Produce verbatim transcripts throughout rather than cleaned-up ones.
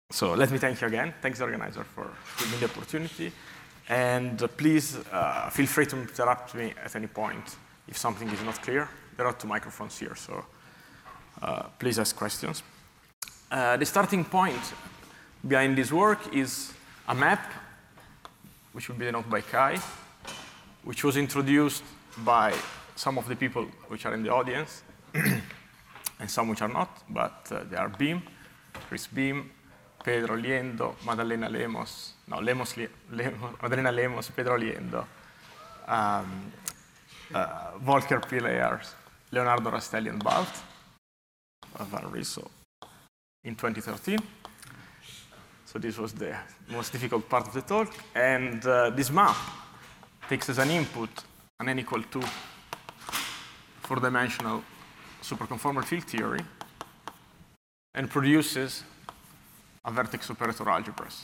So let me thank you again. Thanks, the organizer, for giving me the opportunity. And uh, please uh, feel free to interrupt me at any point if something is not clear. There are two microphones here, so uh, please ask questions. Uh, the starting point behind this work is a map, which will be denoted by Kai, which was introduced by some of the people which are in the audience, and some which are not, but uh, they are Beam, Chris Beam, Pedro Liendo, Madalena Lemos, no, Lemos, Lemos Madalena Lemos, Pedro Liendo, um, uh, Volker Pilaers, Leonardo Rastelli, and Balt Van Riso in twenty thirteen. So this was the most difficult part of the talk. And uh, this map takes as an input an n equal to four-dimensional superconformal field theory and produces a vertex operator algebras.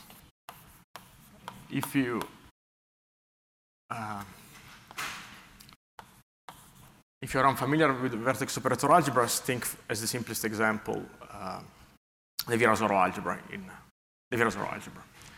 If you uh, if you're unfamiliar with vertex operator algebras, think as the simplest example uh, the Virasoro algebra in the Virasoro algebra.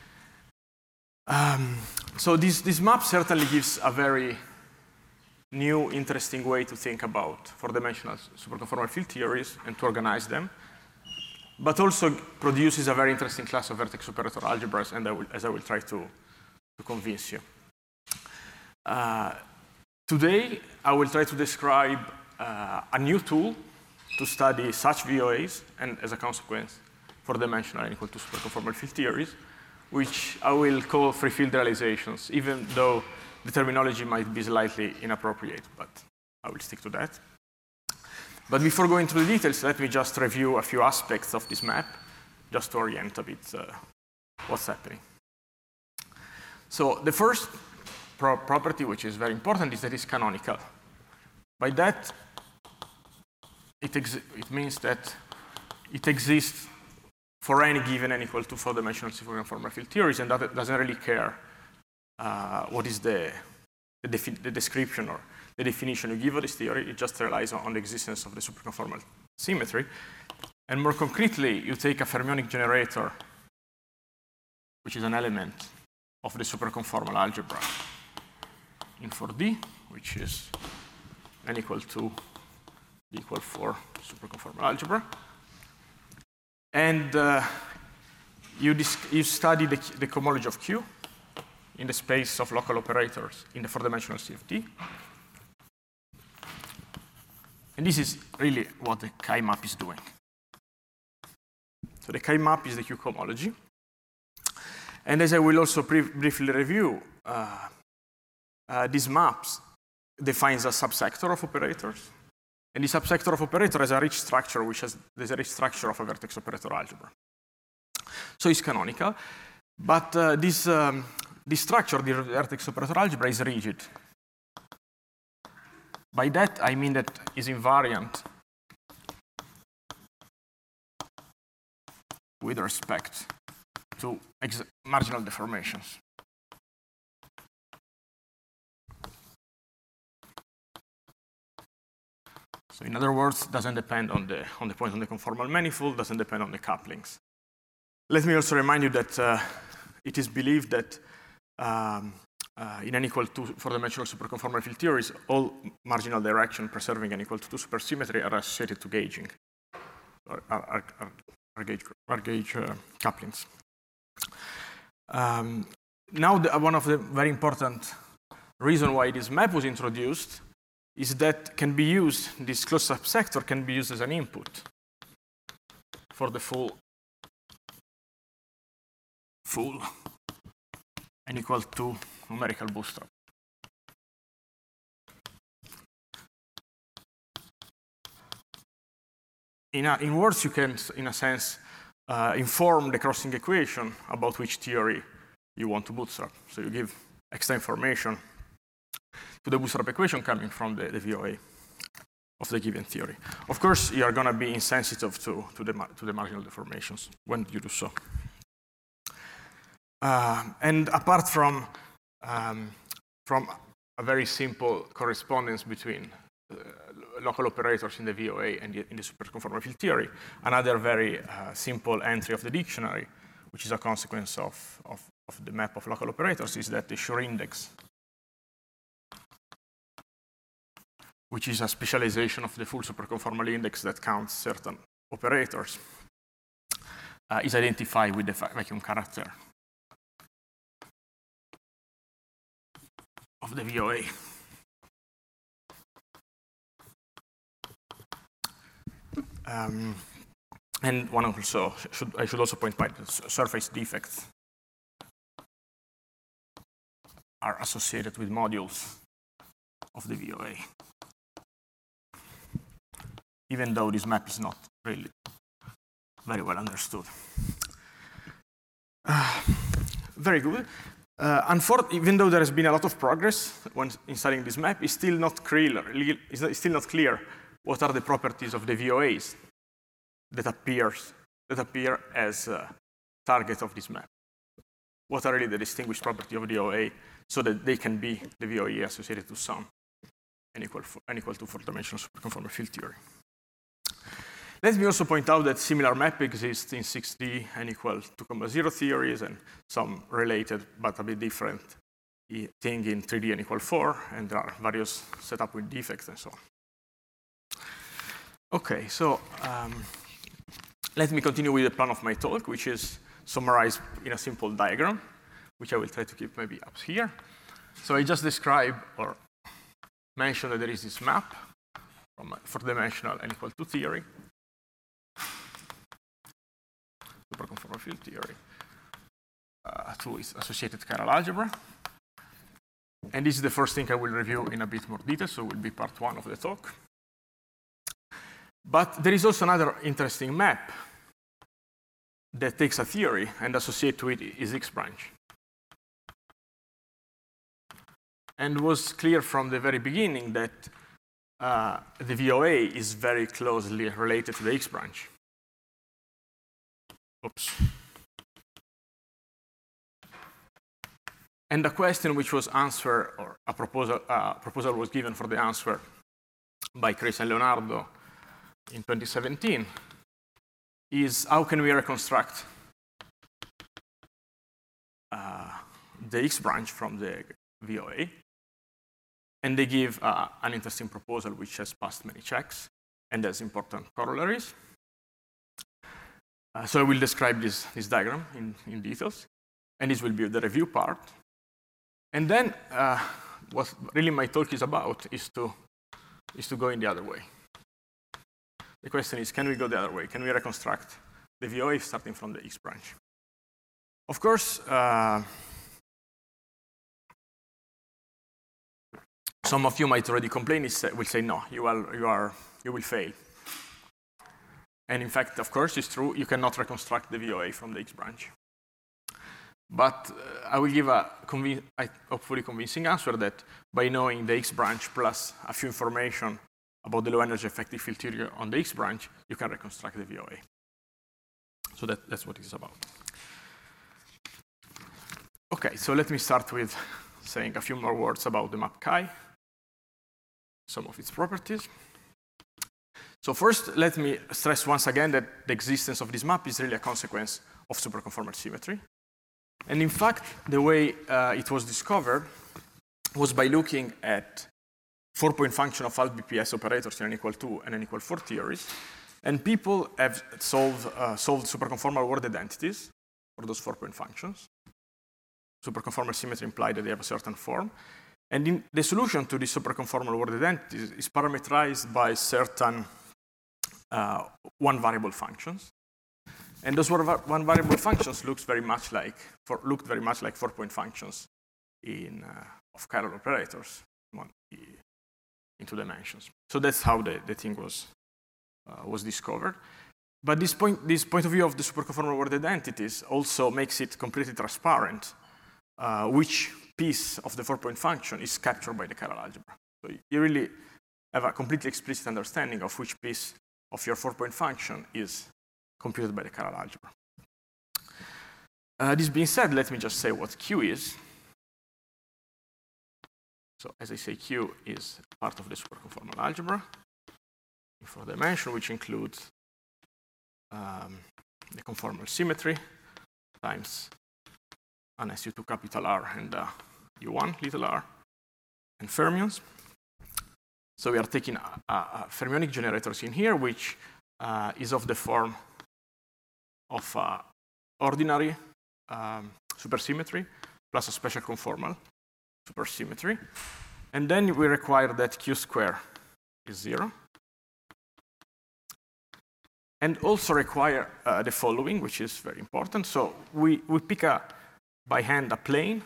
Um, so this this map certainly gives a very new, interesting way to think about four-dimensional superconformal field theories and to organize them, but also produces a very interesting class of vertex operator algebras, and I will, as I will try to, to convince you. Uh, today, I will try to describe uh, a new tool to study such V O As, and as a consequence, four-dimensional and equal to superconformal field theories, which I will call free field realizations, even though the terminology might be slightly inappropriate, but I will stick to that. But before going through the details, let me just review a few aspects of this map, just to orient a bit uh, what's happening. So the first pro property, which is very important, is that it's canonical. By that, it, it means that it exists for any given n equal to four-dimensional superconformal field theories, and that doesn't really care uh, what is the, the, the description or the definition you give of this theory. It just relies on, on the existence of the superconformal symmetry. And more concretely, you take a fermionic generator, which is an element of the superconformal algebra in four D, which is n equal to d equal four superconformal algebra. And uh, you, you study the, the cohomology of Q in the space of local operators in the four-dimensional C F T. And this is really what the Chi map is doing. So the Chi map is the Q cohomology. And as I will also briefly review, uh, uh, these maps defines a subsector of operators. And the subsector of operator has a rich structure, which has there's a rich structure of a vertex operator algebra. So it's canonical. But uh, this, um, this structure, the vertex operator algebra, is rigid. By that, I mean that it's invariant with respect to ex marginal deformations. So in other words, doesn't depend on the, on the point on the conformal manifold, doesn't depend on the couplings. Let me also remind you that uh, it is believed that um, uh, in n equal to four-dimensional superconformal field theories, all marginal direction preserving n equal to two supersymmetry are associated to gauging, or are, are, are gauge, are gauge uh, couplings. Um, now, the, one of the very important reasons why this map was introduced is that can be used, this closed subsector can be used as an input for the full, full n equal to numerical bootstrap. In, a, in words, you can, in a sense, uh, inform the crossing equation about which theory you want to bootstrap. So you give extra information to the bootstrap equation coming from the, the V O A of the given theory. Of course, you are going to be insensitive to, to, the, to the marginal deformations when you do so. Uh, and apart from, um, from a very simple correspondence between uh, local operators in the V O A and the, in the superconformal field theory, another very uh, simple entry of the dictionary which is a consequence of, of, of the map of local operators, is that the Schur index, which is a specialization of the full superconformal index that counts certain operators, uh, is identified with the vacuum character of the V O A. Um, and one also should, I should also point out that surface defects are associated with modules of the V O A, even though this map is not really very well understood. Uh, very good. Uh, even though there has been a lot of progress when in studying this map, it's still not clear. It's still not clear what are the properties of the V O As that appears that appear as a target of this map. What are really the distinguished properties of the V O A so that they can be the V O A associated to some n equal, for, n equal to four-dimensional superconformal field theory. Let me also point out that similar map exists in six D n equal two comma zero theories and some related but a bit different thing in three D n equal four, and there are various setup with defects and so on. Okay, so um, let me continue with the plan of my talk, which is summarized in a simple diagram, which I will try to keep maybe up here. So I just described or mentioned that there is this map from four-dimensional n equal two theory, superconformal field theory, uh, to its associated chiral algebra. And this is the first thing I will review in a bit more detail, so it will be part one of the talk. But there is also another interesting map that takes a theory and associates to it its X branch. And was clear from the very beginning that uh, the V O A is very closely related to the X branch. Oops. And the question which was answered, or a proposal, uh, proposal was given for the answer by Chris and Leonardo in twenty seventeen, is how can we reconstruct uh, the X branch from the V O A? And they give uh, an interesting proposal which has passed many checks and has important corollaries. Uh, so I will describe this, this diagram in, in details, and this will be the review part. And then uh, what really my talk is about is to, is to go in the other way. The question is, can we go the other way? Can we reconstruct the V O A starting from the X branch? Of course, uh, some of you might already complain, will say, no, you, are, you, are, you will fail. And in fact, of course, it's true, you cannot reconstruct the V O A from the X branch. But uh, I will give a convi hopefully convincing answer that by knowing the X branch plus a few information about the low energy effective field theory on the X branch, you can reconstruct the V O A. So that, that's what it's about. Okay, so let me start with saying a few more words about the map chi, some of its properties. So first, let me stress once again that the existence of this map is really a consequence of superconformal symmetry. And in fact, the way uh, it was discovered was by looking at four-point function of alt B P S operators in n equal two and n equal four theories. And people have solved, uh, solved superconformal word identities for those four-point functions. Superconformal symmetry implied that they have a certain form. And in the solution to this superconformal word identities is parameterized by certain uh, one-variable functions. And those one-variable functions looks very much like, for, looked very much like four-point functions in, uh, of chiral operators one, in two dimensions. So that's how the, the thing was, uh, was discovered. But this point, this point of view of the superconformal word identities also makes it completely transparent uh, which piece of the four-point function is captured by the chiral algebra. So you really have a completely explicit understanding of which piece of your four-point function is computed by the chiral algebra. Uh, this being said, let me just say what Q is. So as I say, Q is part of the superconformal algebra in four dimension, which includes um, the conformal symmetry, times an S U two capital R and a U one little r, and fermions. So we are taking a, a, a fermionic generators in here, which uh, is of the form of uh, ordinary um, supersymmetry plus a special conformal supersymmetry. And then we require that Q square is zero. And also require uh, the following, which is very important. So we, we pick a, by hand a plane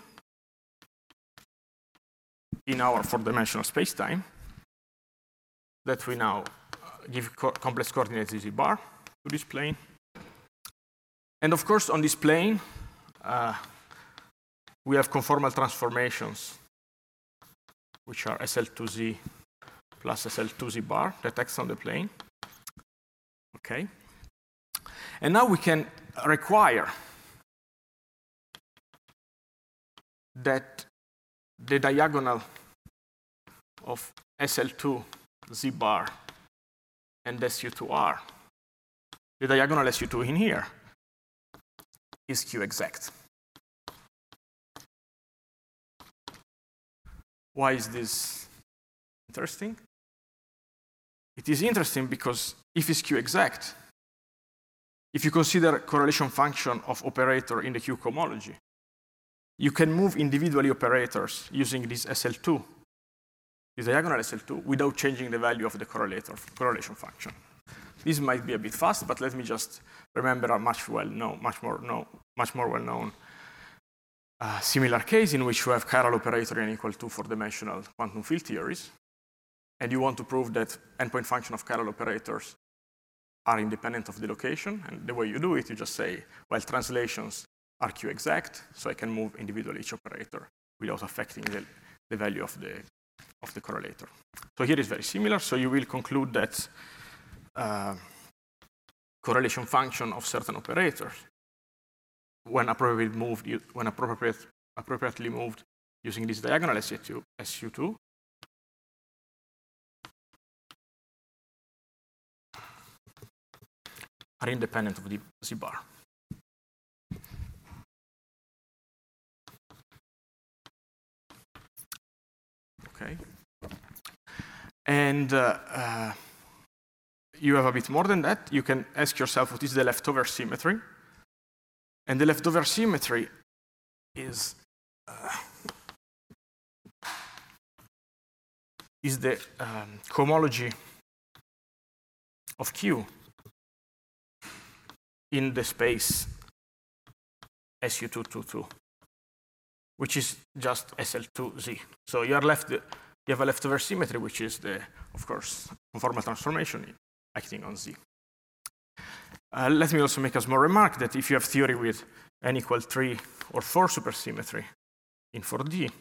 in our four-dimensional space-time that we now give co complex coordinates z bar to this plane. And of course, on this plane, uh, we have conformal transformations, which are S L two Z plus S L two Z bar that acts on the plane. Okay. And now we can require that the diagonal of S L two Z bar and S U two R, the diagonal S U two in here, is Q exact. Why is this interesting? It is interesting because if it's Q exact, if you consider correlation function of operator in the Q cohomology, you can move individually operators using this S L two, this diagonal S L two, without changing the value of the correlator correlation function. This might be a bit fast, but let me just remember a much well known, much more known, much more well known uh, similar case in which you have chiral operator n equal to four-dimensional quantum field theories, and you want to prove that endpoint function of chiral operators are independent of the location. And the way you do it, you just say, well, translations are Q exact, so I can move individually each operator without affecting the, the value of the, of the correlator. So here is very similar. So you will conclude that uh, correlation function of certain operators, when appropriately moved, when appropriate, appropriately moved using this diagonal S U two, are independent of the Z bar. Okay. And uh, uh, you have a bit more than that. You can ask yourself what is the leftover symmetry. And the leftover symmetry is, uh, is the um, cohomology of Q in the space S U two two two, which is just S L two Z. So you are left, you have a leftover symmetry, which is the, of course, conformal transformation acting on Z. Uh, let me also make a small remark that if you have theory with n equal three or four supersymmetry in four D,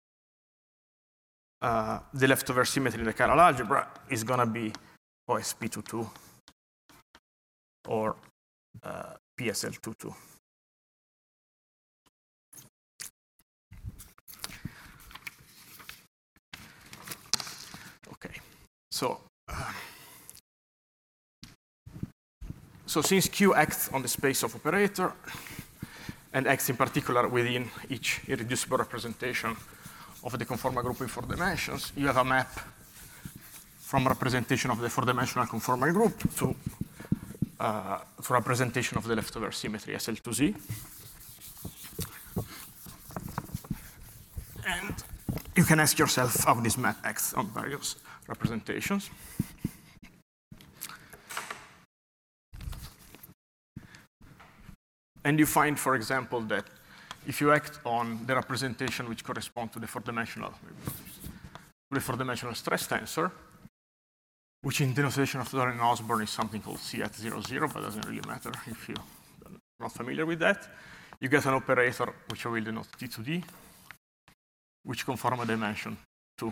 uh, the leftover symmetry in the chiral algebra is going to be O S P two two or uh, P S L two two. Okay, so uh, so since Q acts on the space of operator and acts in particular within each irreducible representation of the conformal group in four dimensions, you have a map from representation of the four-dimensional conformal group to, uh, to representation of the leftover symmetry S L two Z. And you can ask yourself how this map acts on various representations. And you find, for example, that if you act on the representation which correspond to the four-dimensional the four-dimensional stress tensor, which in the notation of Doran and Osborne is something called C at zero, zero, but doesn't really matter if you're not familiar with that, you get an operator which I will denote T two D, which conform a dimension two.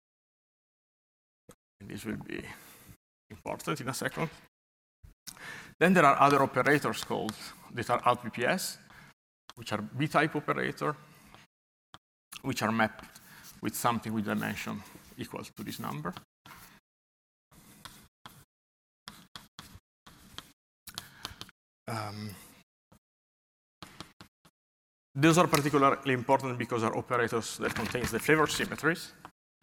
And this will be important in a second. Then there are other operators called that are out P P S, which are B-type operator, which are mapped with something with dimension equal to this number. Um, those are particularly important because are operators that contains the flavor symmetries.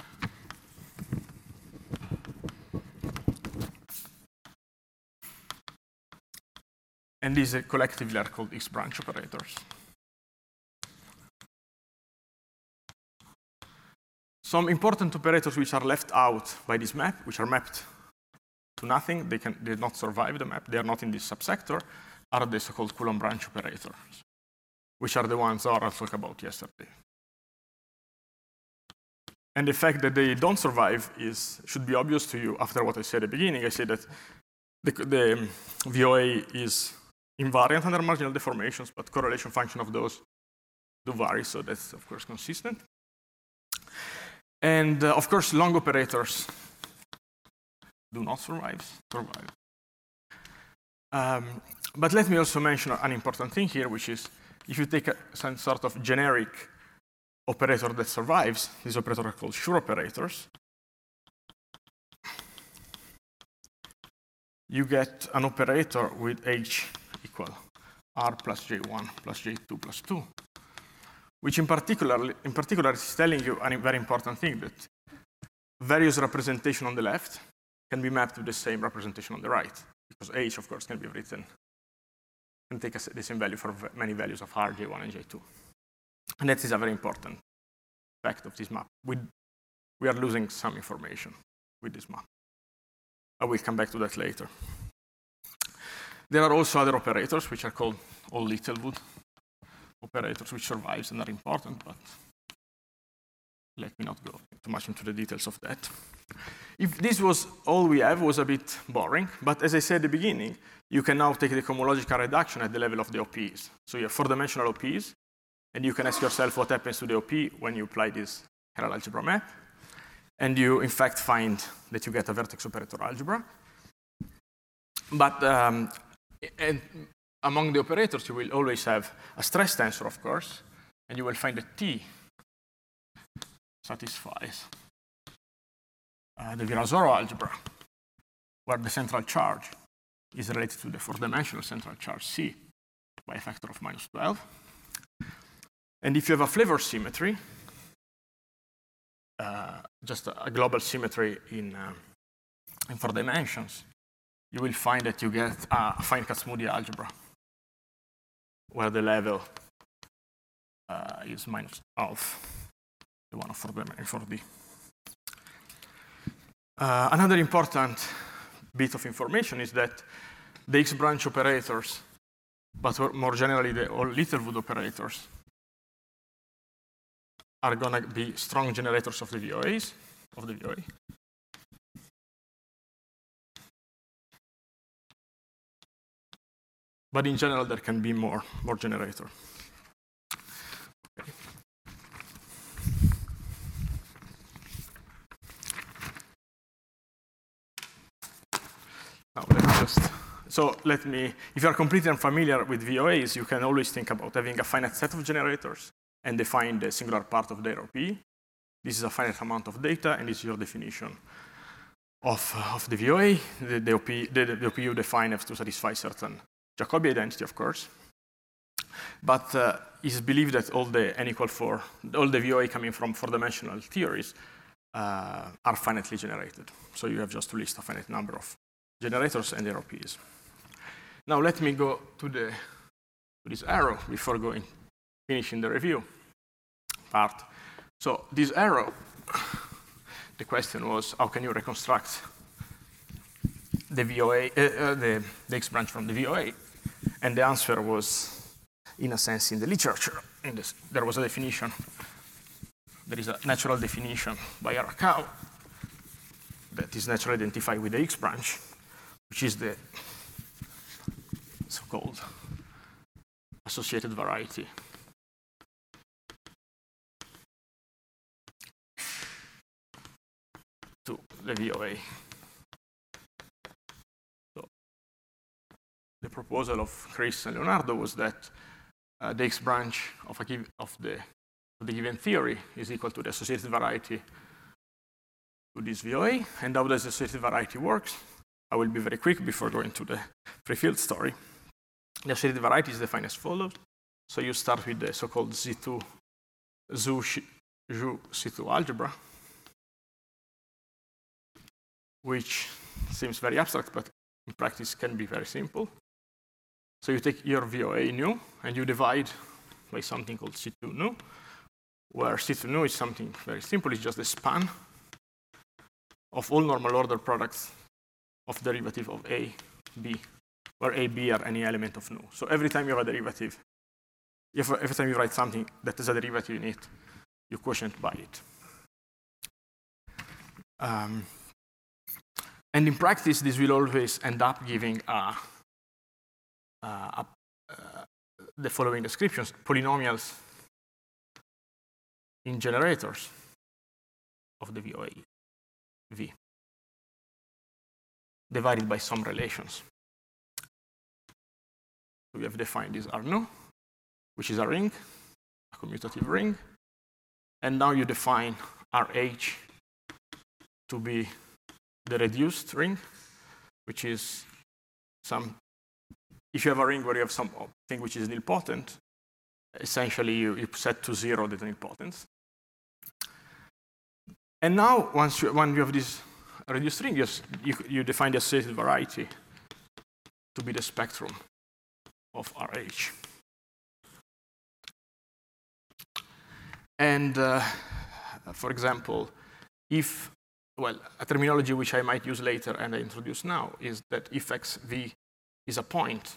And these uh, collectively are called X-branch operators. Some important operators which are left out by this map, which are mapped to nothing, they can they did not survive the map, they are not in this subsector, are the so-called Coulomb branch operators, which are the ones Zora talked about yesterday. And the fact that they don't survive is should be obvious to you after what I said at the beginning. I said that the, the V O A is invariant under marginal deformations, but correlation function of those do vary, so that's of course consistent. And uh, of course, long operators do not survive. survive. Um, but let me also mention an important thing here, which is if you take a, some sort of generic operator that survives, these operators are called Schur operators, you get an operator with H equal R plus J one plus J two plus two. Which in particular, in particular is telling you a very important thing, that various representation on the left can be mapped to the same representation on the right, because H, of course, can be written and take a, the same value for many values of R, J one, and J two. And that is a very important fact of this map. We, we are losing some information with this map. I will come back to that later. There are also other operators, which are called all Littlewood operators, which survives and are important, but let me not go too much into the details of that. If this was all we have, was a bit boring, but as I said at the beginning, you can now take the cohomological reduction at the level of the O Ps. So you have four-dimensional O Ps, and you can ask yourself what happens to the O P when you apply this chiral algebra map, and you, in fact, find that you get a vertex operator algebra. But um, and among the operators, you will always have a stress tensor, of course, and you will find that T satisfies uh, the Virasoro algebra, where the central charge is related to the four-dimensional central charge C by a factor of minus twelve. And if you have a flavor symmetry, uh, just a, a global symmetry in, uh, in four dimensions, you will find that you get a fine Kac-Moody algebra, where the level uh, is minus half, the one of four D. Uh, another important bit of information is that the X-branch operators, but more generally the all Littlewood operators, are going to be strong generators of the V O As, of the V O A. But in general, there can be more, more generator. Okay. Now, let me just, so let me, if you are completely unfamiliar with V O As, you can always think about having a finite set of generators and define the singular part of their O P. This is a finite amount of data, and this is your definition of, of the V O A. The, the, O P, the, the O P you define has to satisfy certain Jacobi identity, of course. But uh, it's believed that all the n equal four, all the V O A coming from four-dimensional theories uh, are finitely generated. So you have just to list a finite number of generators and their O Ps. Now let me go to, the, to this arrow before going finishing the review part. So this arrow, the question was, how can you reconstruct the V O A, uh, uh, the, the X branch from the V O A? And the answer was, in a sense, in the literature. In this, there was a definition. There is a natural definition by Arakawa that is naturally identified with the X branch, which is the so-called associated variety to the V O A. So the proposal of Chris and Leonardo was that uh, the X branch of, a give, of, the, of the given theory is equal to the associated variety to this V O A. And how does the associated variety works? I will be very quick before going to the free field story. The associated variety is defined as follows. So you start with the so-called Z two, Zhu C two algebra, which seems very abstract, but in practice can be very simple. So you take your V O A nu, and you divide by something called C two nu, where C two nu is something very simple. It's just the span of all normal order products of derivative of A, B, where A, B are any element of nu. So every time you have a derivative, if, every time you write something that has a derivative in it, you quotient by it. Um, and in practice, this will always end up giving a, a, a, uh, the following descriptions: polynomials in generators of the V O A V, divided by some relations. We have defined this R nu, which is a ring, a commutative ring. And now you define R H to be the reduced ring, which is some, if you have a ring where you have something which is nilpotent, essentially you, you set to zero the nilpotence. And now, once you, when you have this reduced ring, you, you, you define the associated variety to be the spectrum of R H. And uh, for example, if, well, a terminology which I might use later and I introduce now is that if X V is a point,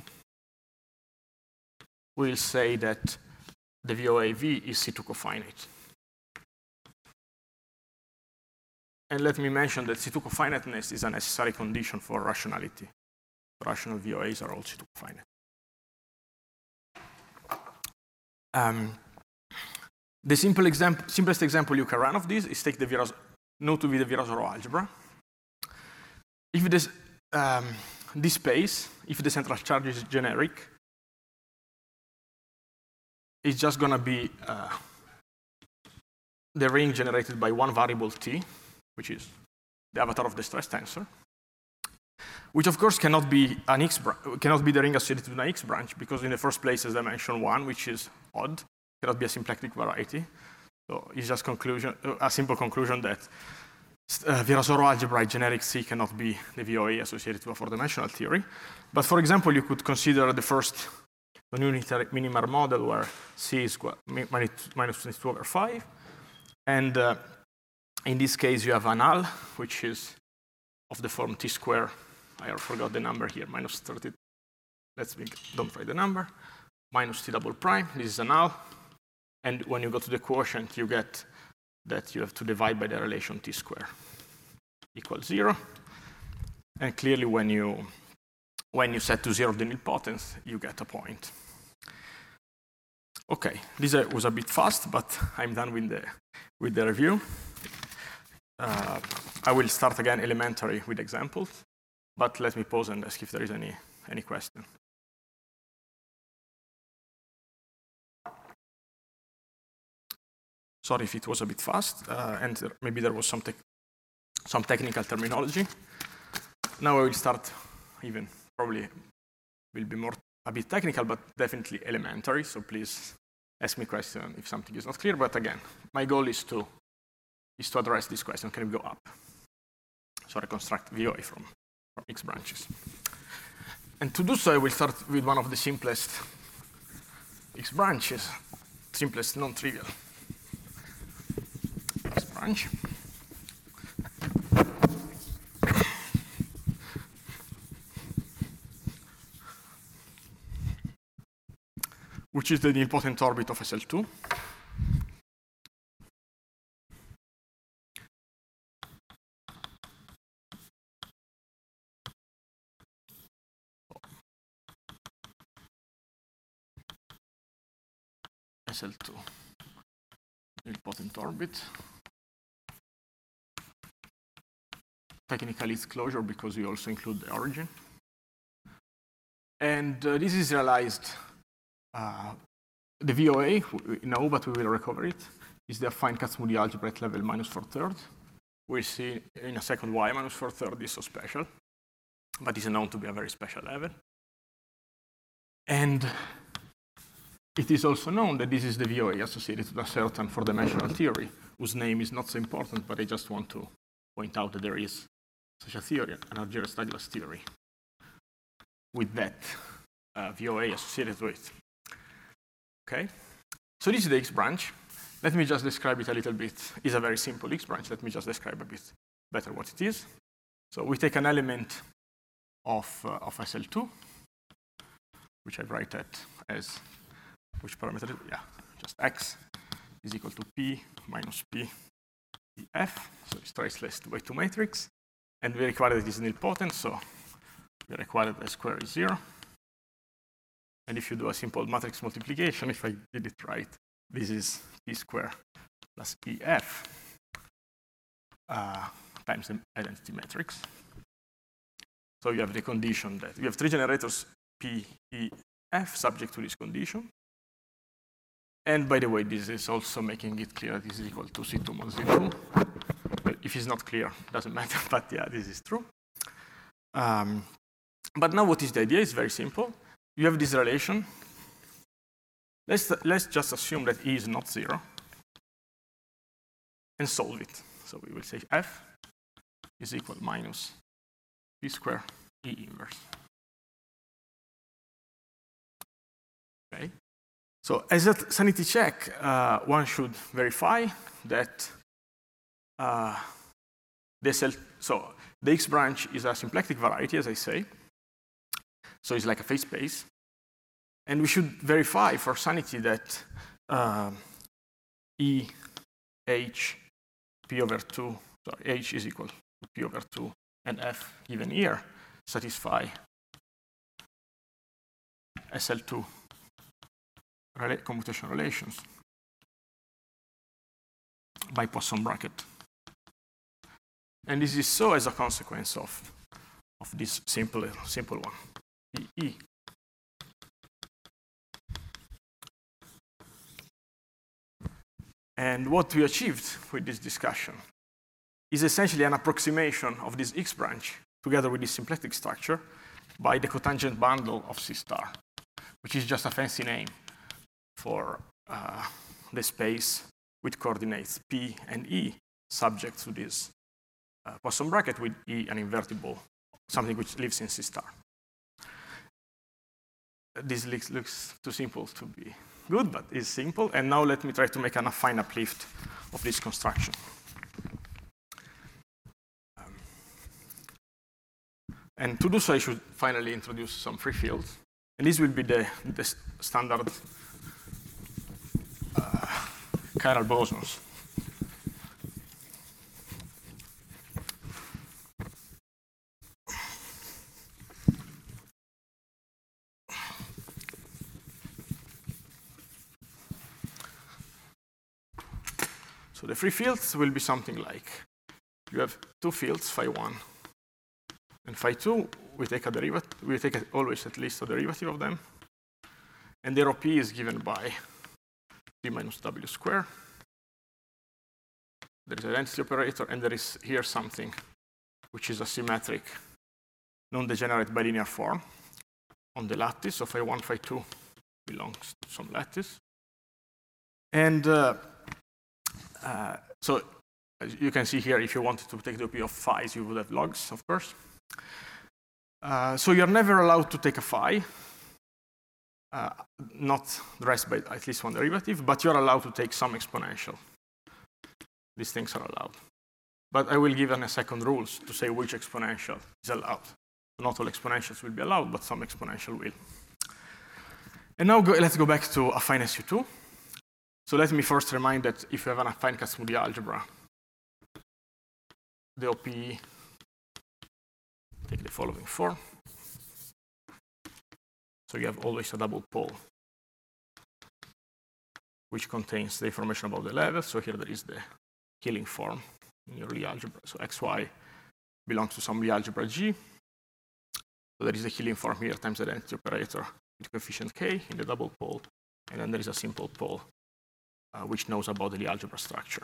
we'll say that the V O A V is C two cofinite. And let me mention that C two cofiniteness is a necessary condition for rationality. Rational V O As are all C two cofinite. Um, the simple example, simplest example you can run of this is take the Virasoro, know to be the Virasoro algebra. If this, um, this space, if the central charge is generic, it's just going to be uh, the ring generated by one variable t, which is the avatar of the stress tensor, which of course cannot be an X cannot be the ring associated with an X branch, because in the first place is dimension one, which is odd, cannot be a symplectic variety. So it's just conclusion, a simple conclusion that uh, Virasoro algebra generic C cannot be the V O A associated to a four-dimensional theory. But for example, you could consider the first non-unitary minimal model where C is minus twenty-two over five, and uh, in this case you have a null, which is of the form t square. I forgot the number here, minus thirty. Let's make, don't write the number. Minus t double prime. This is a null. And when you go to the quotient, you get that you have to divide by the relation t square equals zero. And clearly, when you when you set to zero the nilpotence, you get a point. Okay, this was a bit fast, but I'm done with the with the review. Uh, I will start again elementary with examples, but let me pause and ask if there is any any question. Sorry if it was a bit fast, uh, and there, maybe there was some, te some technical terminology. Now I will start even, probably will be more a bit technical, but definitely elementary, so please ask me a question if something is not clear. But again, my goal is to, is to address this question, can we go up? So reconstruct V O A from, from X branches. And to do so, I will start with one of the simplest X branches, simplest non-trivial X branch. Which is the nilpotent orbit of S L two. S L two, nilpotent orbit. Technically it's closure because we also include the origin. And uh, this is realized, uh, the V O A, we know, but we will recover it, is the affine Kac-Moody algebra at level minus four third. We'll see in a second why minus four third is so special, but it's known to be a very special level. And it is also known that this is the V O A associated to a certain four-dimensional theory, whose name is not so important, but I just want to point out that there is such a theory, an Argyres-Douglas theory, with that uh, V O A associated to it. Okay? So this is the X branch. Let me just describe it a little bit. It's a very simple X branch. Let me just describe a bit better what it is. So we take an element of, uh, of S L two, which I write at as, which parameter is, yeah, just X is equal to P minus P F, so it's traceless by two matrix. And we require that it is nilpotent, so we require that S square is zero. And if you do a simple matrix multiplication, if I did it right, this is P square plus E F uh, times the identity matrix. So you have the condition that you have three generators P, E, F subject to this condition. And by the way, this is also making it clear that this is equal to C two mod Z two. Well, if it's not clear, it doesn't matter, but yeah, this is true. Um, but now what is the idea? It's very simple. You have this relation. Let's, let's just assume that E is not zero and solve it. So we will say F is equal minus P square E inverse. Okay. So as a sanity check, uh, one should verify that uh, the S L, so the X branch is a symplectic variety, as I say. So it's like a phase space. And we should verify for sanity that uh, E, H, P over two, sorry, H is equal to P over two, and F given here satisfy S L two rela commutation relations by Poisson bracket. And this is so as a consequence of, of this simple, simple one, E, E. And what we achieved with this discussion is essentially an approximation of this X branch together with this symplectic structure by the cotangent bundle of C star, which is just a fancy name for uh, the space with coordinates P and E subject to this uh, Poisson bracket with E an invertible, something which lives in C star. This looks, looks too simple to be good, but it's simple. And now let me try to make an affine uplift of this construction. Um, and to do so, I should finally introduce some free fields. And this will be the, the standard uh, chiral bosons. So the free fields will be something like, you have two fields, phi one and phi two. We take a derivative, we take a, always at least a derivative of them. And the rho p is given by p minus w square. There is an identity operator, and there is here something which is a symmetric, non-degenerate bilinear form on the lattice. So phi one, phi two belongs to some lattice. And uh, Uh, so as you can see here, if you wanted to take the O P of phi's, you would have logs, of course. Uh, so you're never allowed to take a phi, uh, not the rest by at least one derivative, but you're allowed to take some exponential. These things are allowed. But I will give in a second rules to say which exponential is allowed. Not all exponentials will be allowed, but some exponential will. And now go, let's go back to affine S U two. So let me first remind that if you have an affine Kac-Moody algebra, the O P take the following form. So you have always a double pole, which contains the information about the level. So here there is the Killing form in your Lie algebra. So xy belongs to some Lie algebra G. So there is the Killing form here times the identity operator with coefficient k in the double pole. And then there is a simple pole Uh, which knows about the Lie algebra structure.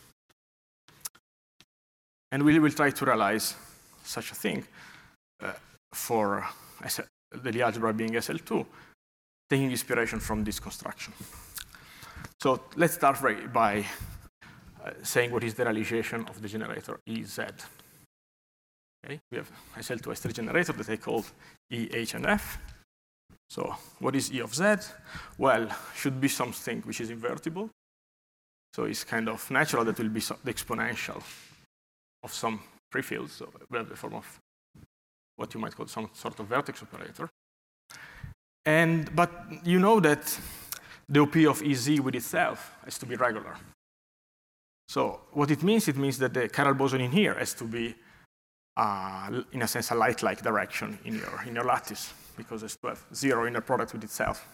And we will try to realize such a thing uh, for S L, the Lie algebra being S L two, taking inspiration from this construction. So let's start by uh, saying what is the realization of the generator E Z. Okay? We have S L two S three generator that I called E, H, and F. So what is E of Z? Well, should be something which is invertible. So it's kind of natural that will be so the exponential of some free field. So we have the form of what you might call some sort of vertex operator. And, but you know that the O P of E Z with itself has to be regular. So what it means, it means that the chiral boson in here has to be, uh, in a sense, a light-like direction in your, in your lattice, because it has to have zero inner product with itself.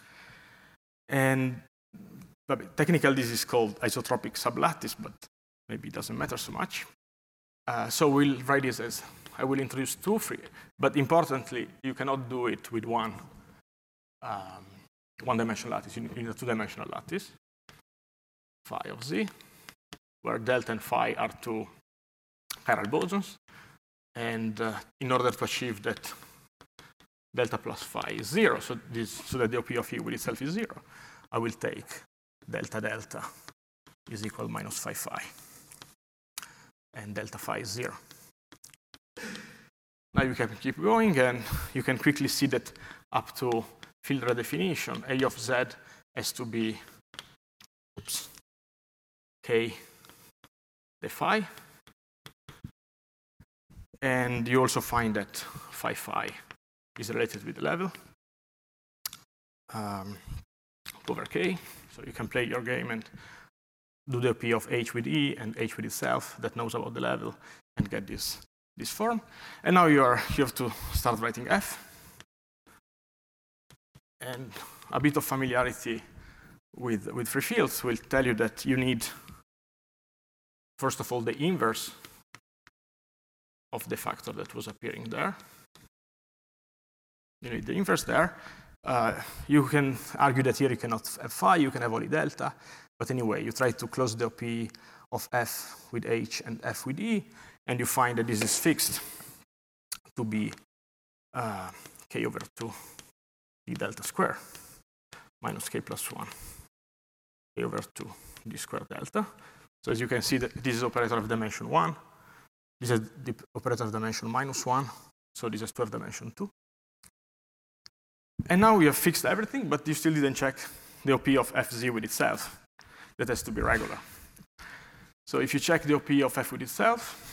And but technically, this is called isotropic sublattice, but maybe it doesn't matter so much. Uh, so we'll write this as, I will introduce two free, but importantly, you cannot do it with one um, one-dimensional lattice. You need a two-dimensional lattice, phi of Z, where delta and phi are two chiral bosons. And uh, in order to achieve that delta plus phi is zero, so, this, so that the O P of E with itself is zero, I will take delta delta is equal minus phi phi. And delta phi is zero. Now you can keep going, and you can quickly see that up to field redefinition, A of Z has to be oops, K the phi. And you also find that phi phi is related with the level um, over K. So you can play your game and do the O P of H with E and H with itself that knows about the level and get this, this form. And now you, are, you have to start writing F. And a bit of familiarity with, with free fields will tell you that you need, first of all, the inverse of the factor that was appearing there. You need the inverse there. Uh, you can argue that here you cannot have phi, you can have only delta. But anyway, you try to close the O P of F with H and F with E, and you find that this is fixed to be uh, K over two D delta square minus K plus one K over two D square delta. So as you can see, that this is operator of dimension one. This is the operator of dimension minus one. So this is twelve dimension two. And now we have fixed everything, but you still didn't check the O P of F Z with itself. That has to be regular. So if you check the O P of F with itself,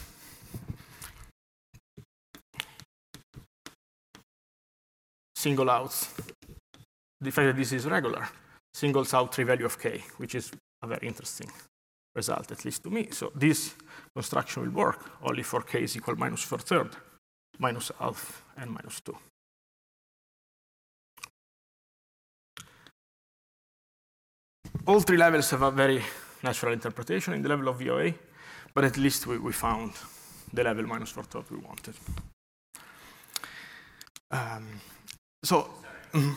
single out the fact that this is regular, singles out three value of K, which is a very interesting result, at least to me. So this construction will work only for K is equal minus four third, minus half, and minus two. All three levels have a very natural interpretation in the level of V O A, but at least we, we found the level minus four third we wanted. Um, so, mm,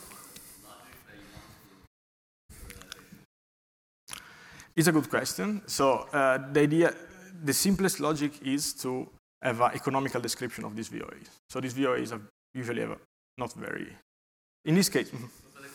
it's a good question. So uh, the idea, the simplest logic is to have an economical description of these V O As. So these V O As are usually have a not very, in this case. Mm,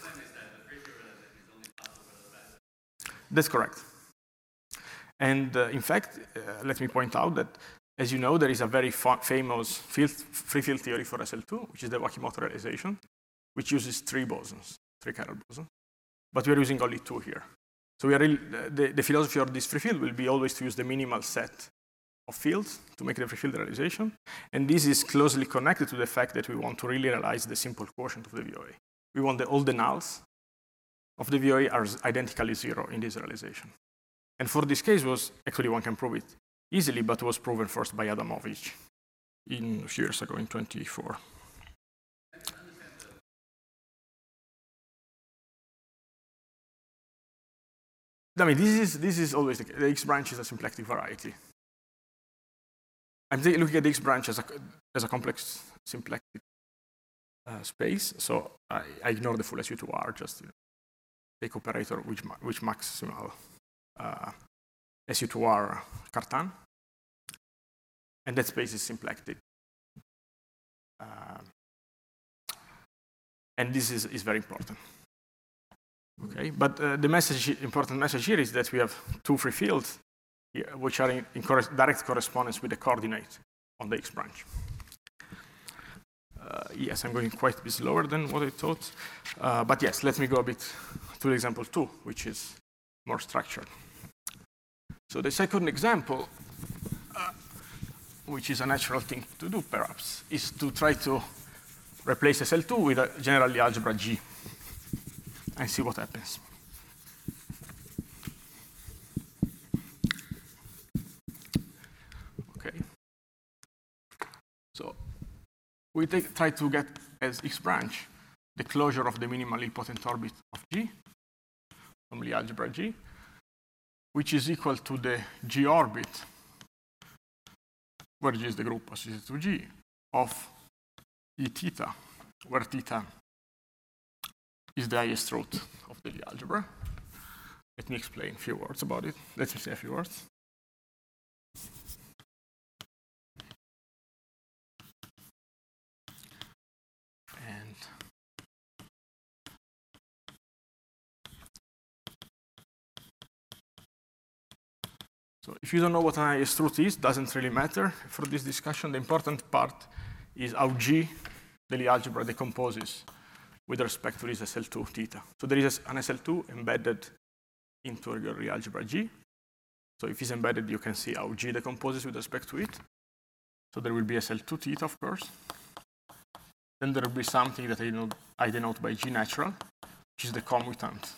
That's correct. And uh, in fact, uh, let me point out that, as you know, there is a very fa famous field, free field theory for S L two, which is the Wakimoto realization, which uses three bosons, three chiral bosons. But we are using only two here. So we are really, the, the philosophy of this free field will be always to use the minimal set of fields to make the free field realization. And this is closely connected to the fact that we want to really realize the simple quotient of the V O A. We want the, all the nulls of the V O A are identically zero in this realization. And for this case, was actually one can prove it easily, but was proven first by Adamovich in a few years ago in twenty-four. I mean, this is, this is always the case. The X branch is a symplectic variety. I'm looking at the X branch as a, as a complex symplectic uh, space, so I, I ignore the full S U two R, just you know, take operator which, which maximal uh, S U two R Cartan, and that space is symplectic. Uh, And this is, is very important. Okay, but uh, the message, important message here is that we have two free fields here, which are in, in direct correspondence with the coordinate on the X branch. Uh, yes, I'm going quite a bit slower than what I thought. Uh, but yes, let me go a bit to example two, which is more structured. So the second example, uh, which is a natural thing to do perhaps, is to try to replace S L two with a general algebra G and see what happens. Okay. So we take, try to get as X branch the closure of the minimal nilpotent orbit of G, from Lie algebra G, which is equal to the G orbit, where G is the group associated to G, of E theta, where theta is the highest root of the Lie algebra. Let me explain a few words about it. Let me say a few words. And so if you don't know what an highest root is, doesn't really matter for this discussion. The important part is how G, the Lie algebra, decomposes with respect to this S L two theta. So there is an S L two embedded into your Lie algebra G. So if it's embedded, you can see how G decomposes with respect to it. So there will be S L two theta, of course. Then there will be something that I denote, I denote by G natural, which is the commutant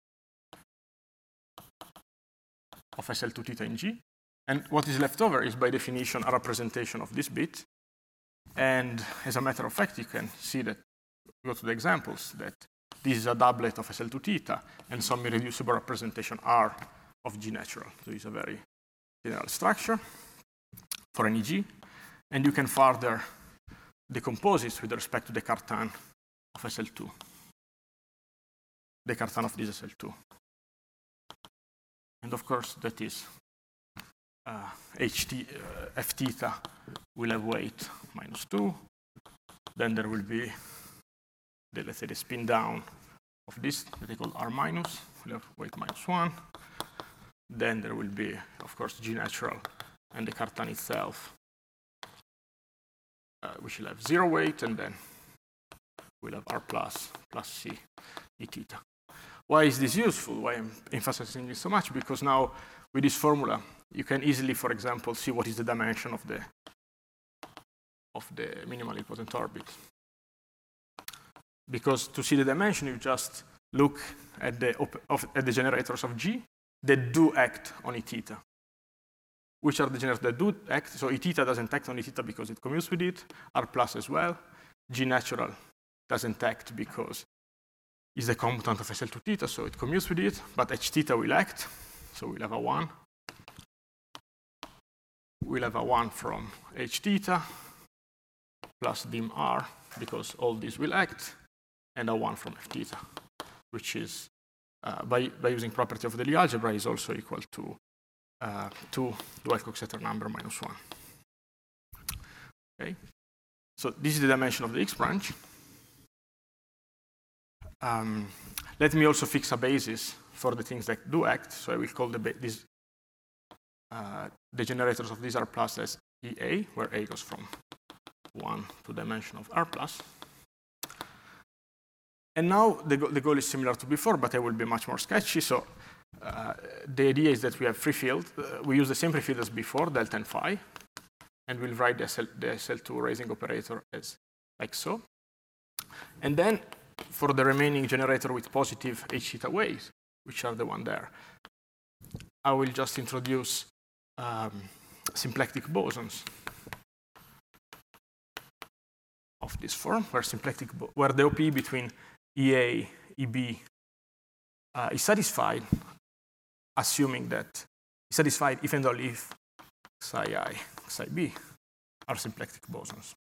of S L two theta in G. And what is left over is, by definition, a representation of this bit. And as a matter of fact, you can see that, go to the examples, that this is a doublet of S L two theta and some irreducible representation R of G natural. So it's a very general structure for any G. And you can further decompose it with respect to the Cartan of S L two, the Cartan of this S L two. And of course, that is uh, H t, uh, F theta will have weight minus two. Then there will be, the, let's say, the spin down of this that I call R minus, will have weight minus one. Then there will be, of course, G natural and the Cartan itself, uh, which will have zero weight, and then we'll have R plus plus C E theta. Why is this useful? Why I'm emphasizing this so much? Because now with this formula, you can easily, for example, see what is the dimension of the of the minimal nilpotent orbit. Because to see the dimension, you just look at the op of, at the generators of G that do act on E theta. Which are the generators that do act? So E theta doesn't act on E theta because it commutes with it. R plus as well. G natural doesn't act because it's the commutant of S L two theta, so it commutes with it. But H theta will act, so we'll have a one. We'll have a one from H theta plus dim R, because all these will act, and a one from F theta, which is, uh, by, by using property of the Lie algebra, is also equal to uh, two Dweck-Coxeter number minus one. Okay, so this is the dimension of the X branch. Um, let me also fix a basis for the things that do act. So I will call the this, uh, the generators of these R plus as E A, where A goes from one to dimension of R plus. And now the, go the goal is similar to before, but I will be much more sketchy. So uh, the idea is that we have free field. Uh, we use the same free field as before, delta and phi, and we'll write the S L, the S L two raising operator as like so. And then for the remaining generator with positive H theta waves, which are the one there, I will just introduce um, symplectic bosons of this form, where symplectic where the O P between E A, E B uh, is satisfied, assuming that it's satisfied if and only if psi I, psi B are symplectic bosons.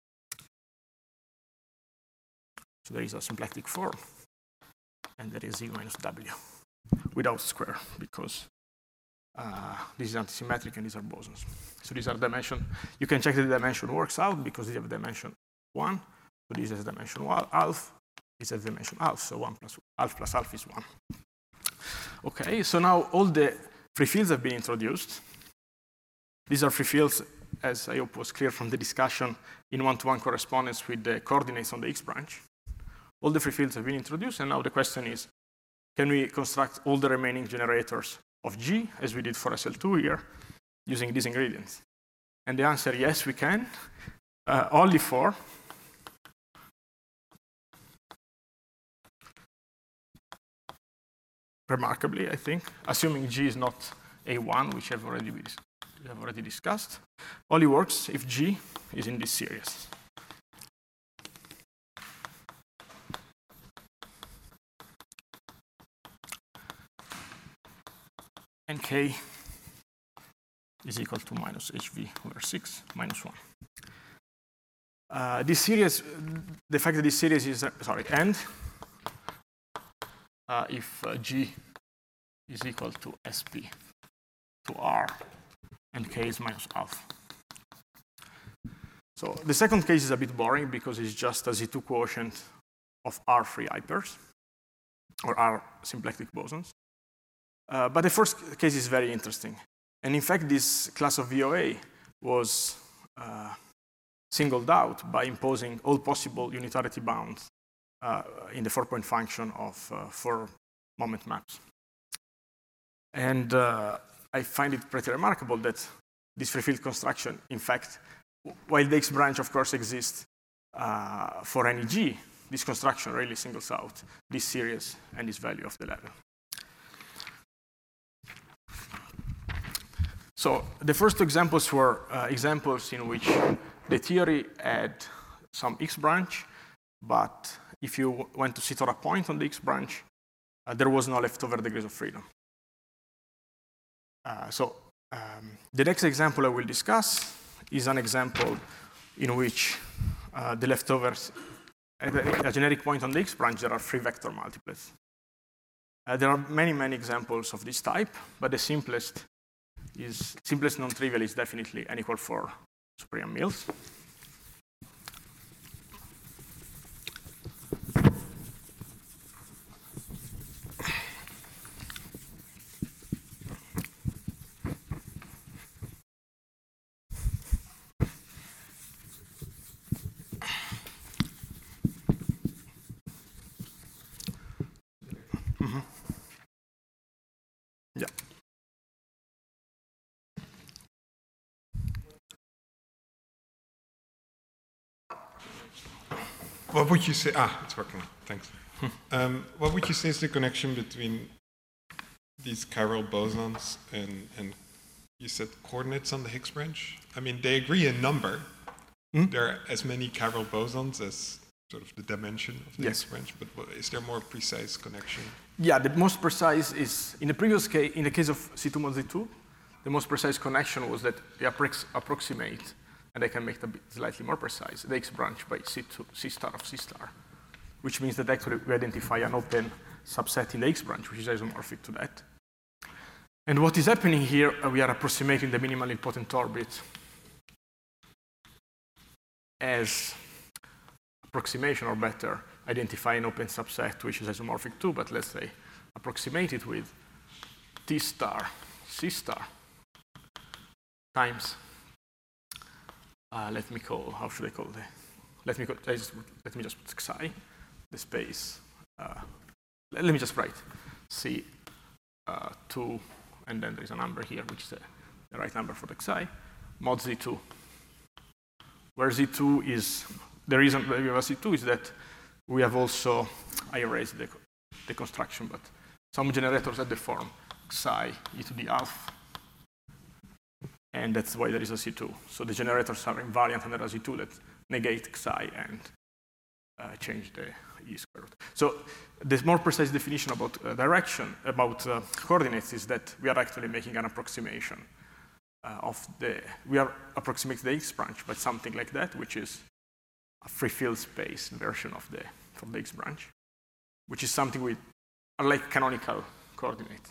So there is a symplectic form, and there is Z minus W without square, because uh, this is antisymmetric and these are bosons. So these are dimension. You can check that the dimension works out because they have dimension one. So this is dimension one half. is at dimension half, so one plus half plus half is one. Okay, so now all the free fields have been introduced. These are free fields, as I hope was clear from the discussion, in one-to-one correspondence with the coordinates on the X branch. All the free fields have been introduced, and now the question is, can we construct all the remaining generators of G, as we did for S L two here, using these ingredients? And the answer, yes, we can. Uh, only for remarkably, I think, assuming G is not A one, which I've already, we have already discussed, only works if G is in this series. And K is equal to minus H V over six minus one. Uh, this series, the fact that this series is, uh, sorry, and uh, if uh, G is equal to S P to R and K is minus half. So the second case is a bit boring because it's just a Z two quotient of R free hypers or R symplectic bosons. Uh, but the first case is very interesting. And in fact, this class of V O A was uh, singled out by imposing all possible unitarity bounds uh, in the four-point function of uh, four moment maps. And uh, I find it pretty remarkable that this free field construction, in fact, while the X branch, of course, exists uh, for any G, this construction really singles out this series and this value of the level. So the first examples were uh, examples in which the theory had some X branch, but if you went to sit on a point on the X branch, uh, there was no leftover degrees of freedom. Uh, so um, the next example I will discuss is an example in which uh, the leftovers, at a, a generic point on the X branch, there are free vector multiplets. Uh, there are many, many examples of this type, but the simplest is simplest non-trivial is definitely n equal four Sukarian Mills. Mm-hmm. Yeah. What would you say? Ah, it's working. Thanks. um, what would you say is the connection between these chiral bosons and, and you said coordinates on the Higgs branch? I mean, they agree in number. Mm? There are as many chiral bosons as sort of the dimension of the yes. Higgs branch, but what, is there more precise connection? Yeah, the most precise is, in the previous case, in the case of C two mod Z two, the most precise connection was that they approx approximate, and I can make it a bit slightly more precise, the X branch by C, two, C star of C star, which means that actually we identify an open subset in the X branch, which is isomorphic to that. And what is happening here, uh, we are approximating the minimal nilpotent orbit as approximation, or better, identify an open subset which is isomorphic too, but let's say approximate it with T star, C star times, uh, let me call, how should I call the, let me, call, just, let me just put Xi, the space, uh, let, let me just write C uh, two, and then there's a number here, which is the, the right number for the Xi, mod Z two, where Z two is, the reason that we have a Z two is that we have also, I erased the, the construction, but some generators have the form Xi e to the half, and that's why there is a Z two. So the generators are invariant under a Z two that negate Xi and uh, change the E square root. So the more precise definition about uh, direction, about uh, coordinates, is that we are actually making an approximation uh, of the, we are approximating the X branch by something like that, which is a free field space version of the, of the X branch, which is something with, unlike canonical coordinates.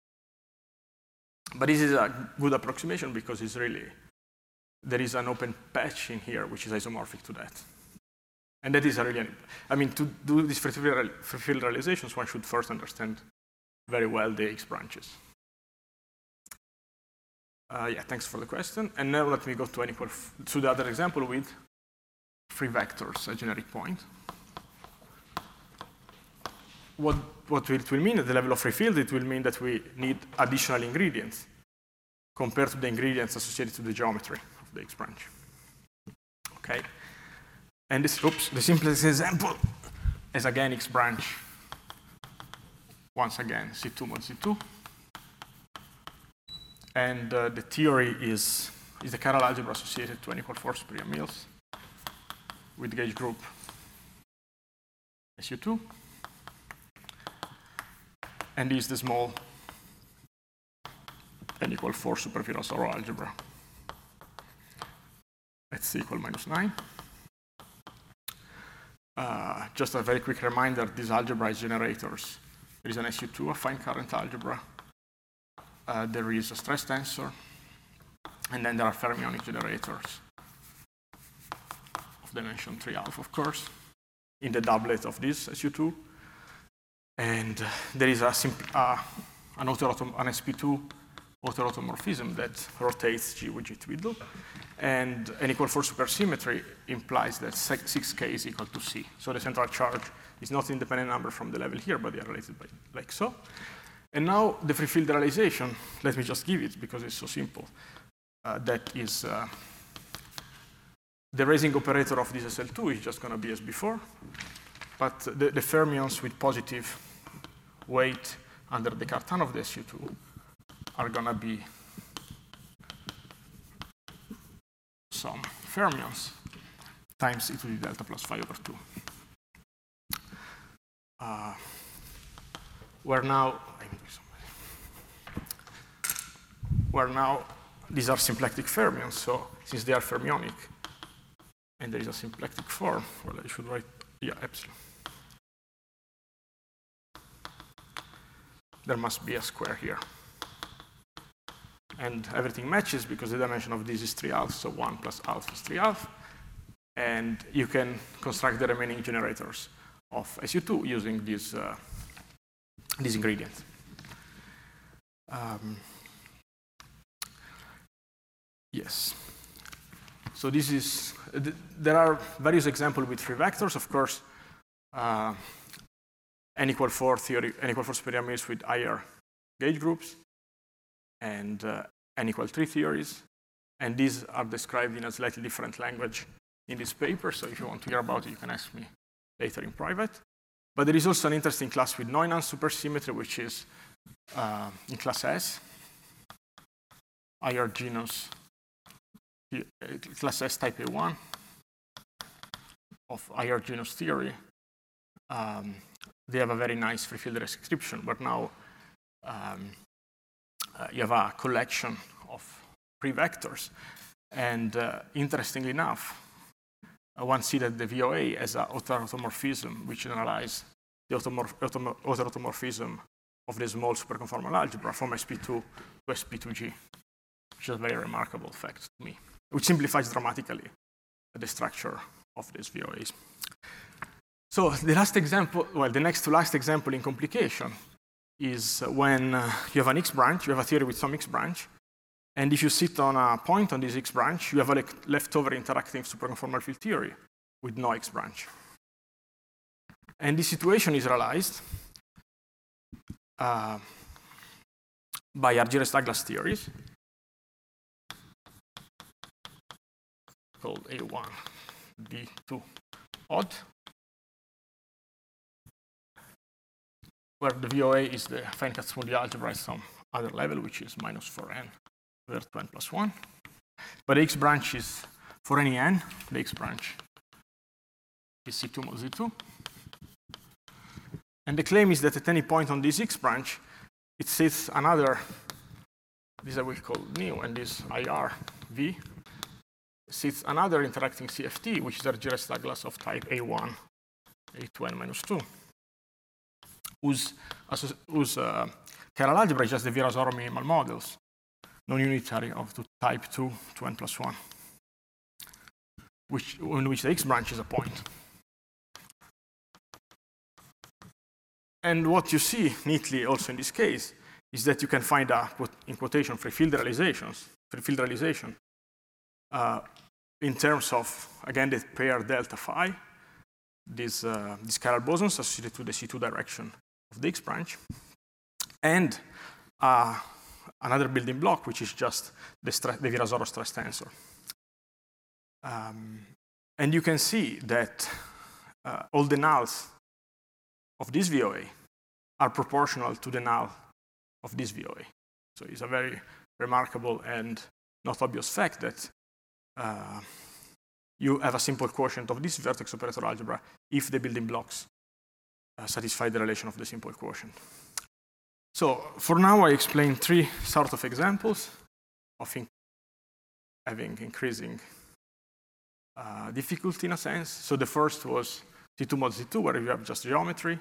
But this is a good approximation because it's really, there is an open patch in here which is isomorphic to that. And that is a really, I mean, to do these free field realizations, one should first understand very well the Higgs branches. Uh, yeah, thanks for the question. And now let me go to, n equal to the other example with free vectors, a generic point. What, what it will mean at the level of free field, it will mean that we need additional ingredients compared to the ingredients associated to the geometry of the Higgs branch. Okay. And this, oops, the simplest example is again Higgs branch. Once again, C two mod C two. And uh, the theory is, is the chiral algebra associated to n equal four superior Mills with gauge group S U two. And is the small n equal four super Virasoro algebra at C equal minus nine. Uh, just a very quick reminder, these algebra is generators. There is an S U two, a fine current algebra. Uh, there is a stress tensor. And then there are fermionic generators of dimension three alpha, of course, in the doublet of this S U two. And uh, there is a uh, an, an S P two autoautomorphism that rotates G with G twiddle. And n equal four supersymmetry implies that six K is equal to C. So the central charge is not an independent number from the level here, but they are related by like so. And now the free field realization, let me just give it because it's so simple. Uh, that is uh, the raising operator of this S L two is just going to be as before. But the, the fermions with positive weight under the Cartan of the S U two are going to be some fermions times e to the delta plus phi over two. Uh, where now, where now these are symplectic fermions, so since they are fermionic, and there is a symplectic form, well, I should write, yeah, epsilon. There must be a square here. And everything matches because the dimension of this is three alpha, so one plus alpha is three alpha. And you can construct the remaining generators of S U two using this, uh, this ingredient. Um, yes. So this is, th there are various examples with free vectors, of course. Uh, n equal four theory, n equal four superior Mills with higher gauge groups, and uh, n equal three theories. And these are described in a slightly different language in this paper, so if you want to hear about it, you can ask me later in private. But there is also an interesting class with Neumann supersymmetry, which is uh, in class S, higher genus, class S type A one of higher genus theory. Um, they have a very nice free field description, but now um, uh, you have a collection of free vectors. And uh, interestingly enough, uh, one sees that the V O A has an autoautomorphism which generalizes the autoautomorphism of the small superconformal algebra from S P two to S P two G, which is a very remarkable fact to me, which simplifies dramatically the structure of these V O As. So the last example, well, the next to last example in complication is when uh, you have an X branch, you have a theory with some X branch, and if you sit on a point on this X branch, you have a leftover interacting superconformal field theory with no X branch. And this situation is realized uh, by Argyres-Douglas theories called A one D two odd, where the V O A is the Fein-Kac-Moody algebra at some other level, which is minus four n over to n plus one. But the X branch is, for any n, the X branch is C two mod Z two. And the claim is that at any point on this X branch, it sits another, this I will call mu, and this I R V, sits another interacting C F T, which is Argyres-Douglas of type A one, A two n minus two. Whose, whose uh, chiral algebra is just the Virasoro minimal models, non-unitary of the type two to n plus one, which, in which the X branch is a point. and what you see neatly also in this case is that you can find a, in quotation, free field realizations, free field realization uh, in terms of, again, the pair delta phi, these, uh, these chiral bosons associated to the C two direction of the X branch, and uh, another building block, which is just the, the Virasoro stress tensor. Um, and you can see that uh, all the nulls of this V O A are proportional to the null of this V O A. So it's a very remarkable and not obvious fact that uh, you have a simple quotient of this vertex operator algebra if the building blocks uh, satisfy the relation of the simple quotient. So for now, I explained three sort of examples of in having increasing uh, difficulty in a sense. So the first was C two mod C two, where you have just geometry.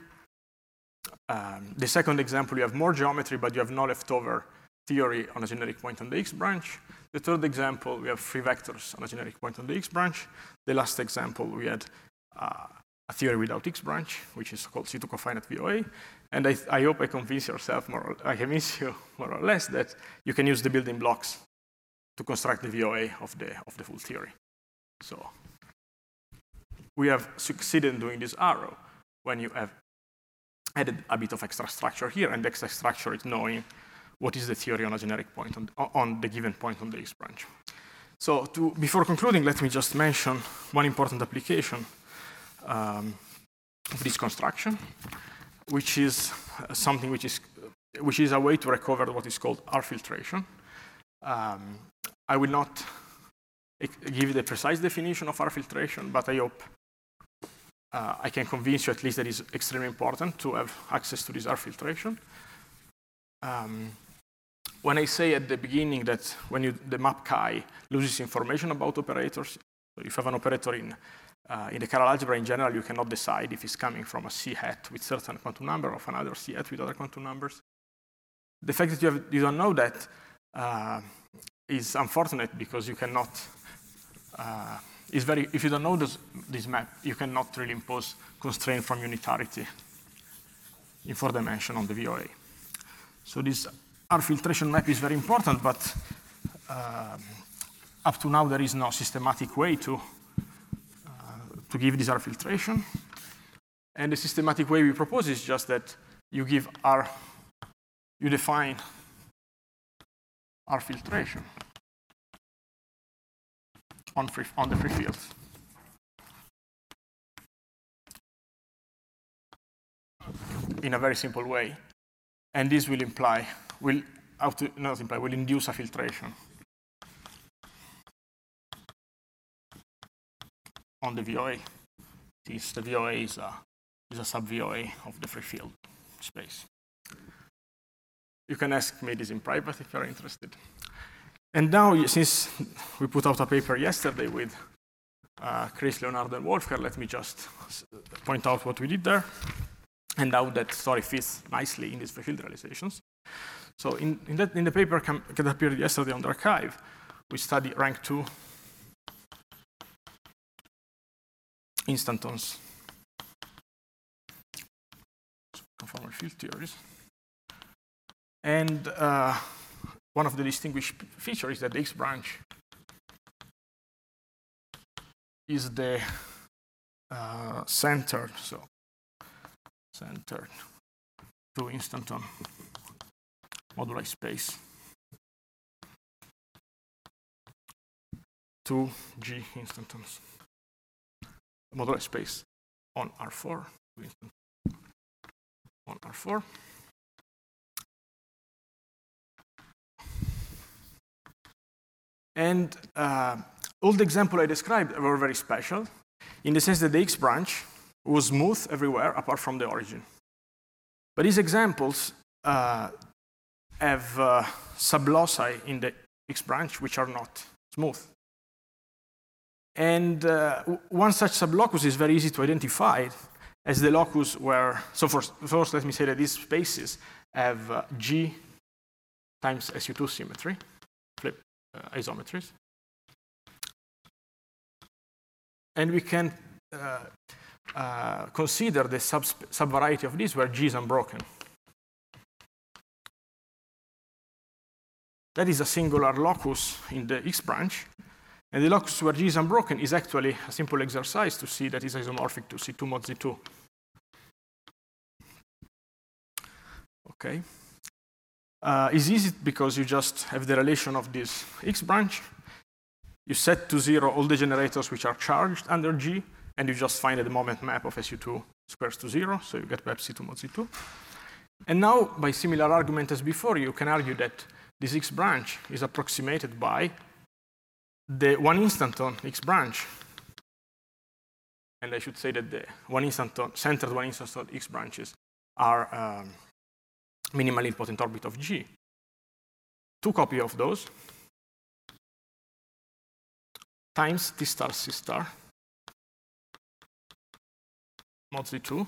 Um, the second example, you have more geometry, but you have no leftover theory on a generic point on the X branch. The third example, we have three vectors on a generic point on the X branch. The last example, we had uh, a theory without X branch, which is called C two confinite V O A. And I, I hope I convince yourself more, or, I convince you more or less that you can use the building blocks to construct the V O A of the of the full theory. So we have succeeded in doing this arrow when you have added a bit of extra structure here, and the extra structure is knowing what is the theory on a generic point on, on the given point on the X branch. So to, before concluding, let me just mention one important application um, of this construction, which is something which is, which is a way to recover what is called R filtration. Um, I will not give the precise definition of R filtration, but I hope uh, I can convince you at least that it's extremely important to have access to this R filtration. Um, when I say at the beginning that when you, the map chi loses information about operators, so if you have an operator in Uh, in the chiral algebra in general, you cannot decide if it's coming from a C hat with certain quantum number or another C hat with other quantum numbers. The fact that you, have, you don't know that uh, is unfortunate because you cannot, uh, is very, if you don't know this, this map, you cannot really impose constraint from unitarity in four dimension on the V O A. So this R filtration map is very important, but uh, up to now there is no systematic way to to give this R filtration. And the systematic way we propose is just that you give R, you define R filtration on, free, on the free fields. In a very simple way. And this will imply, will, not imply, will induce a filtration on the V O A. This, the V O A is a, is a sub-V O A of the free field space. You can ask me this in private if you're interested. And now, since we put out a paper yesterday with uh, Chris, Leonardo, and Wolfgang, let me just point out what we did there and how that story fits nicely in these free field realizations. So in, in, that, in the paper that appeared yesterday on the archive, we studied rank two instantons, conformal field theories. And uh, one of the distinguished features is that the X branch is the uh, centered, so centered to instanton moduli space to G instantons moduli space on R four, on R four. And uh, all the examples I described were very special in the sense that the X branch was smooth everywhere apart from the origin. But these examples uh, have uh, subloci in the X branch which are not smooth. And uh, one such sublocus is very easy to identify as the locus where, so first, first let me say that these spaces have uh, G times S U two symmetry, flip uh, isometries. And we can uh, uh, consider the sub subvariety of this where G is unbroken. That is a singular locus in the X branch. And the locus where G is unbroken is actually a simple exercise to see that it's isomorphic to C two mod Z two. Okay. Uh, it's easy because you just have the relation of this X branch. You set to zero all the generators which are charged under G, and you just find the moment map of S U two squares to zero, so you get perhaps C two mod Z two. And now, by similar argument as before, you can argue that this X branch is approximated by the one instanton X branch. And I should say that the one instanton, centered one instanton X branches are um, minimally potent orbit of G. Two copies of those times T star C star mod Z two.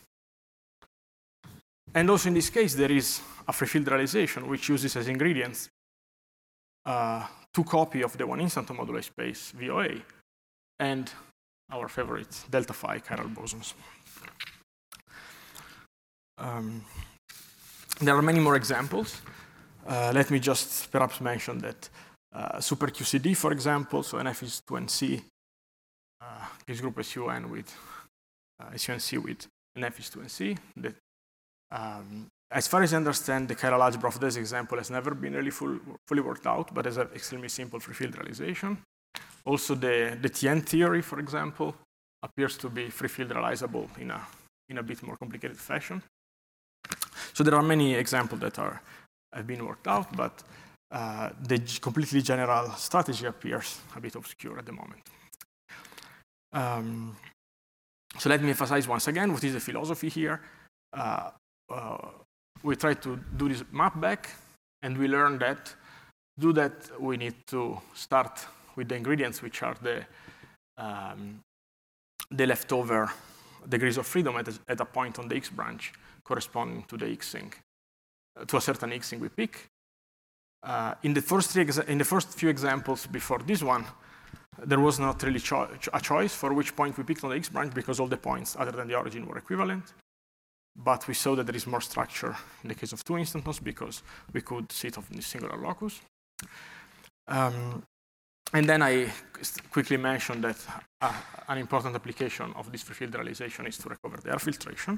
And also in this case, there is a free field realization which uses as ingredients uh, two copies of the one instanton moduli space V O A and our favorite delta phi chiral bosons. Um, there are many more examples. Uh, let me just perhaps mention that uh, super Q C D, for example, so N F is two N C, uh, this group S U N with uh, S U N C with N F is two N C. That, um, as far as I understand, the chiral algebra of this example has never been really full, fully worked out, but has an extremely simple free field realization. Also, the, the T N theory, for example, appears to be free field realizable in a, in a bit more complicated fashion. So there are many examples that are, have been worked out, but uh, the completely general strategy appears a bit obscure at the moment. Um, so let me emphasize once again what is the philosophy here. Uh, uh, we try to do this map back, and we learn that to do that we need to start with the ingredients which are the, um, the leftover degrees of freedom at a, at a point on the X branch corresponding to the X-ing, uh, to a certain X-ing we pick. Uh, in, the first three in the first few examples before this one, there was not really cho a choice for which point we picked on the X branch because all the points other than the origin were equivalent. But we saw that there is more structure in the case of two instantons because we could sit on this singular locus. Um, and then I quickly mentioned that uh, an important application of this free field realization is to recover the air filtration.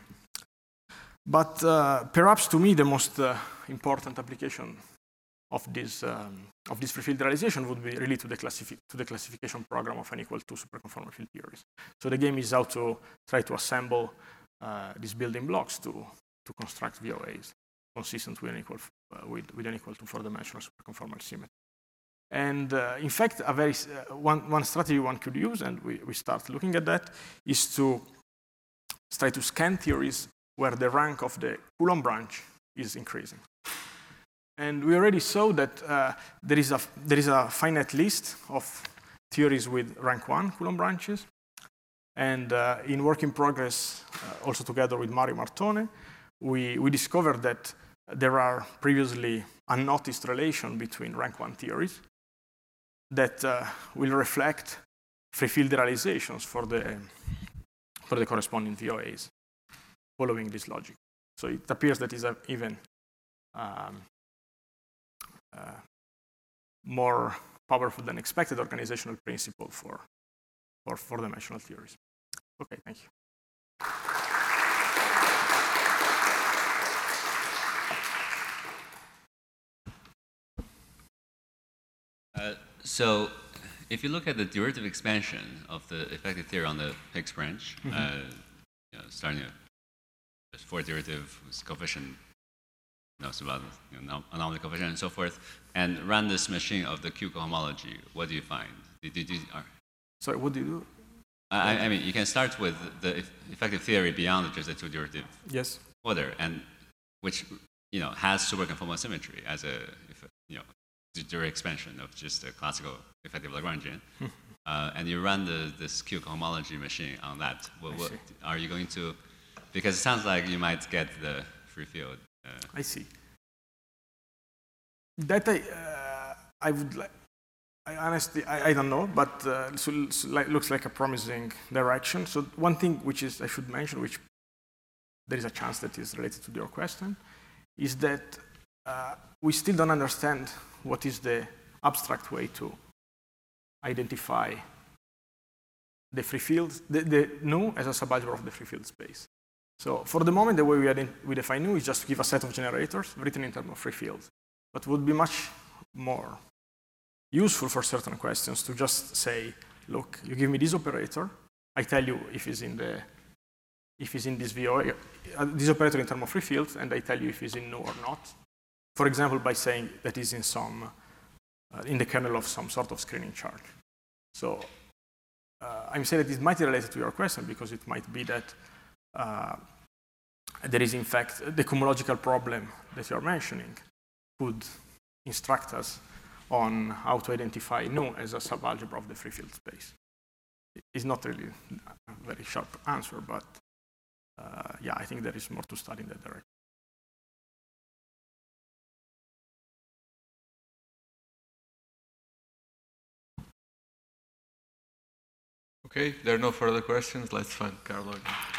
But uh, perhaps to me, the most uh, important application of this, um, of this free field realization would be really to the, to the classification program of n equal to superconformal field theories. So the game is how to try to assemble uh, these building blocks to, to construct V O As consistent with n equal, uh, with, with n equal to four-dimensional superconformal symmetry. And uh, in fact, a very, uh, one, one strategy one could use, and we, we start looking at that, is to try to scan theories where the rank of the Coulomb branch is increasing. And we already saw that uh, there, is a, there is a finite list of theories with rank one Coulomb branches. And uh, in work in progress, uh, also together with Mario Martone, we, we discovered that there are previously unnoticed relations between rank one theories that uh, will reflect free field realizations for the, for the corresponding V O As following this logic. So it appears that it's even um, uh, more powerful than expected organizational principle for, for four-dimensional theories. Okay, thank you. Uh, so if you look at the derivative expansion of the effective theory on the Higgs branch, mm-hmm. uh, you know, starting at the fourth derivative with coefficient, knows about you know, anomaly coefficient and so forth, and run this machine of the Q cohomology, what do you find? Did, did, did, are, Sorry, what do you do? I, I mean, you can start with the effective theory beyond just the two derivative yes. order, and which you know has superconformal symmetry as a you know derivative expansion of just a classical effective Lagrangian, uh, and you run the this Q cohomology machine on that. What, what are you going to? Because it sounds like you might get the free field. Uh, I see. That I uh, I would like. I honestly, I, I don't know, but uh, so, so like, looks like a promising direction. So one thing which is I should mention, which there is a chance that is related to your question, is that uh, we still don't understand what is the abstract way to identify the free fields, the, the nu as a subalgebra of the free field space. So for the moment, the way we, we define nu is just to give a set of generators written in terms of free fields. But it would be much more useful for certain questions to just say, look, you give me this operator, I tell you if it's in the if it's in this V O A, uh, this operator in terms of free fields, and I tell you if it's in nu or not. For example, by saying that is in some uh, in the kernel of some sort of screening charge. So uh, I'm saying that this might be related to your question because it might be that uh, there is in fact the cohomological problem that you're mentioning could instruct us on how to identify nu as a subalgebra of the free field space. It's not really a very sharp answer, but uh, yeah, I think there is more to study in that direction. Okay, there are no further questions. Let's thank Carlo again.